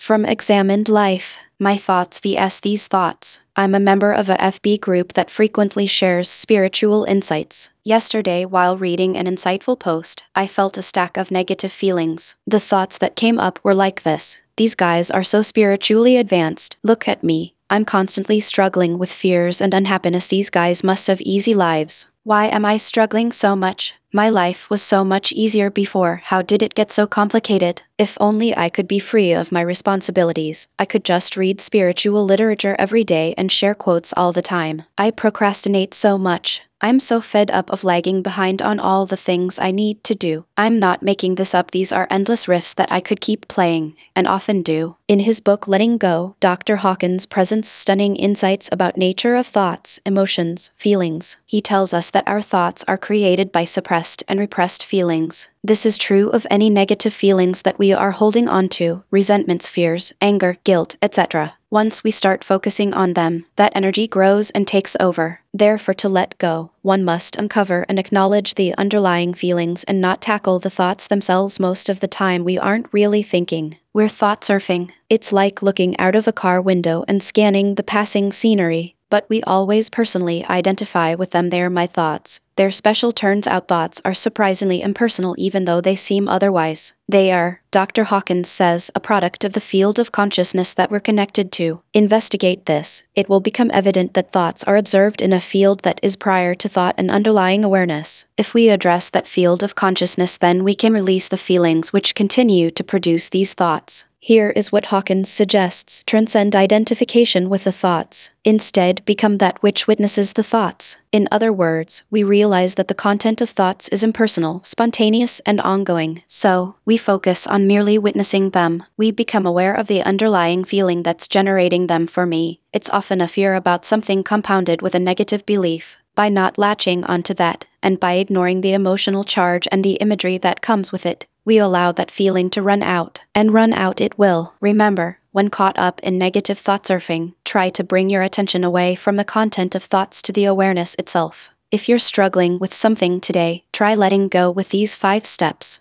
From Examined Life, My Thoughts vs. These Thoughts. I'm a member of a FB group that frequently shares spiritual insights. Yesterday, while reading an insightful post, I felt a stack of negative feelings. The thoughts that came up were like this: these guys are so spiritually advanced. Look at me. I'm constantly struggling with fears and unhappiness. These guys must have easy lives. Why am I struggling so much? My life was so much easier before. How did it get so complicated? If only I could be free of my responsibilities. I could just read spiritual literature every day and share quotes all the time. I procrastinate so much. I'm so fed up of lagging behind on all the things I need to do. I'm not making this up. These are endless riffs that I could keep playing, and often do. In his book Letting Go, Dr. Hawkins presents stunning insights about nature of thoughts, emotions, feelings. He tells us that our thoughts are created by suppressed and repressed feelings. This is true of any negative feelings that we are holding on to: resentments, fears, anger, guilt, etc. Once we start focusing on them, that energy grows and takes over. Therefore, to let go, one must uncover and acknowledge the underlying feelings and not tackle the thoughts themselves. Most of the time we aren't really thinking. We're thought surfing. It's like looking out of a car window and scanning the passing scenery, but we always personally identify with them. They're my thoughts. They're special. Turns out thoughts are surprisingly impersonal even though they seem otherwise. They are, Dr. Hawkins says, a product of the field of consciousness that we're connected to. Investigate this. It will become evident that thoughts are observed in a field that is prior to thought and underlying awareness. If we address that field of consciousness, then we can release the feelings which continue to produce these thoughts. Here is what Hawkins suggests: transcend identification with the thoughts. Instead, become that which witnesses the thoughts. In other words, we realize that the content of thoughts is impersonal, spontaneous, and ongoing. So, we focus on merely witnessing them. We become aware of the underlying feeling that's generating them. For me, it's often a fear about something compounded with a negative belief. By not latching onto that, and by ignoring the emotional charge and the imagery that comes with it, we allow that feeling to run out, and run out it will. Remember, when caught up in negative thought surfing, try to bring your attention away from the content of thoughts to the awareness itself. If you're struggling with something today, try letting go with these 5 steps.